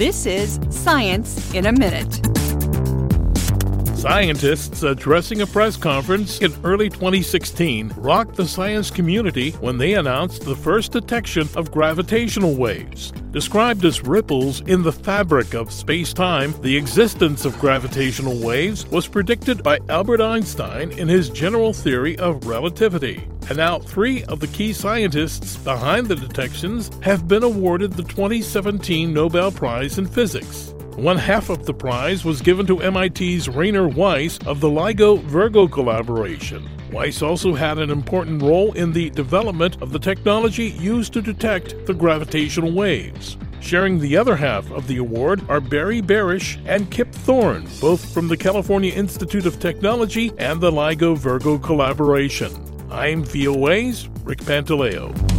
This is Science in a Minute. Scientists addressing a press conference in early 2016 rocked the science community when they announced the first detection of gravitational waves. Described as ripples in the fabric of space-time, the existence of gravitational waves was predicted by Albert Einstein in his general theory of relativity. And now 3 of the key scientists behind the detections have been awarded the 2017 Nobel Prize in Physics. One half of the prize was given to MIT's Rainer Weiss of the LIGO-Virgo collaboration. Weiss also had an important role in the development of the technology used to detect the gravitational waves. Sharing the other half of the award are Barry Barish and Kip Thorne, both from the California Institute of Technology and the LIGO-Virgo collaboration. I'm VOA's Rick Pantaleo.